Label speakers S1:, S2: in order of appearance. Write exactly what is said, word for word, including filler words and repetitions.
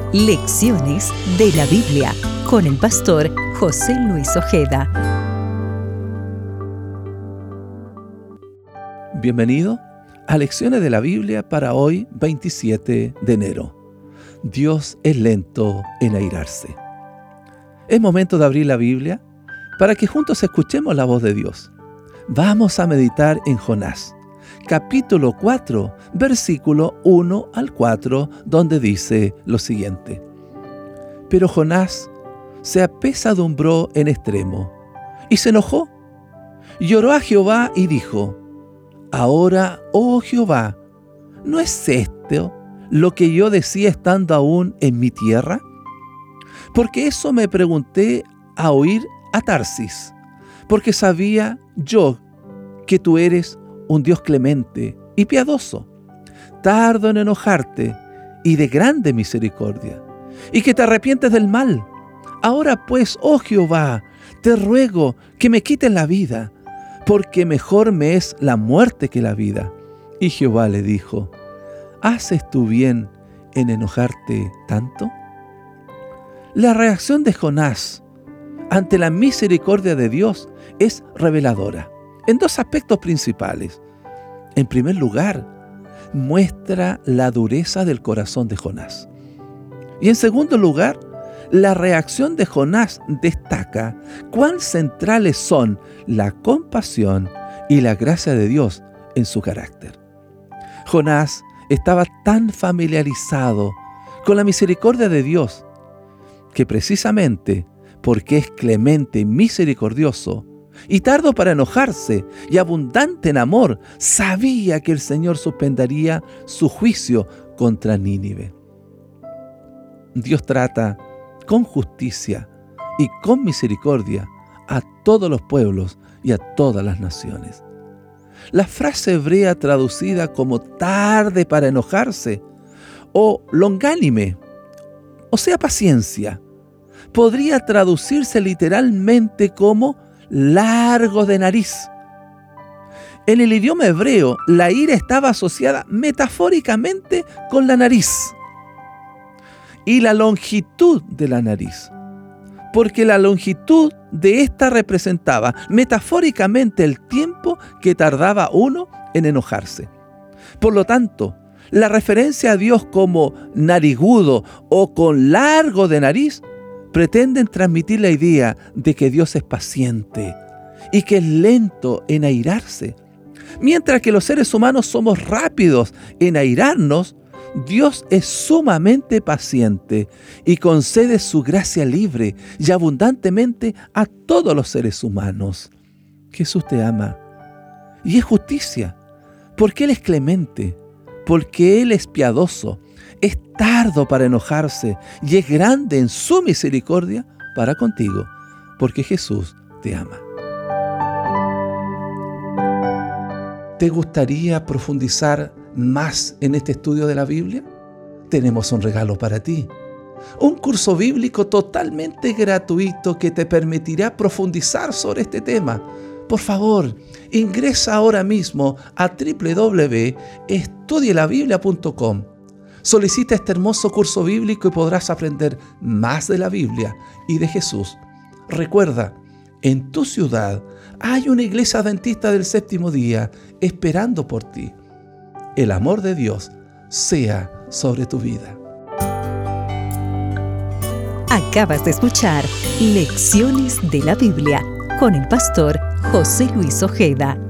S1: Lecciones de la Biblia con el pastor José Luis Ojeda.
S2: Bienvenido a Lecciones de la Biblia para hoy, veintisiete de enero. Dios es lento en airarse. Es momento de abrir la Biblia para que juntos escuchemos la voz de Dios. Vamos a meditar en Jonás, capítulo cuatro, versículo uno al cuatro, donde dice lo siguiente. Pero Jonás se apesadumbró en extremo y se enojó. Lloró a Jehová y dijo: Ahora, oh Jehová, ¿no es esto lo que yo decía estando aún en mi tierra? Porque eso me pregunté a oír a Tarsis, porque sabía yo que tú eres un Dios clemente y piadoso, tardo en enojarte y de grande misericordia, y que te arrepientes del mal. Ahora pues, oh Jehová, te ruego que me quites la vida, porque mejor me es la muerte que la vida. Y Jehová le dijo: ¿haces tú bien en enojarte tanto? La reacción de Jonás ante la misericordia de Dios es reveladora en dos aspectos principales. En primer lugar, muestra la dureza del corazón de Jonás. Y en segundo lugar, la reacción de Jonás destaca cuán centrales son la compasión y la gracia de Dios en su carácter. Jonás estaba tan familiarizado con la misericordia de Dios que precisamente porque es clemente y misericordioso y tardo para enojarse y abundante en amor, sabía que el Señor suspendería su juicio contra Nínive. Dios trata con justicia y con misericordia a todos los pueblos y a todas las naciones. La frase hebrea traducida como tarde para enojarse o longánime, o sea, paciencia, podría traducirse literalmente como largo de nariz. En el idioma hebreo, la ira estaba asociada metafóricamente con la nariz y la longitud de la nariz, porque la longitud de esta representaba metafóricamente el tiempo que tardaba uno en enojarse. Por lo tanto, la referencia a Dios como narigudo o con largo de nariz pretenden transmitir la idea de que Dios es paciente y que es lento en airarse. Mientras que los seres humanos somos rápidos en airarnos, Dios es sumamente paciente y concede su gracia libre y abundantemente a todos los seres humanos. Jesús te ama y es justicia, porque Él es clemente, porque Él es piadoso, es tardo para enojarse y es grande en su misericordia para contigo, porque Jesús te ama. ¿Te gustaría profundizar más en este estudio de la Biblia? Tenemos un regalo para ti. Un curso bíblico totalmente gratuito que te permitirá profundizar sobre este tema. Por favor, ingresa ahora mismo a doble u doble u doble u punto estudie la biblia punto com. Solicita este hermoso curso bíblico y podrás aprender más de la Biblia y de Jesús. Recuerda, en tu ciudad hay una iglesia adventista del séptimo día esperando por ti. El amor de Dios sea sobre tu vida.
S1: Acabas de escuchar Lecciones de la Biblia con el pastor José Luis Ojeda.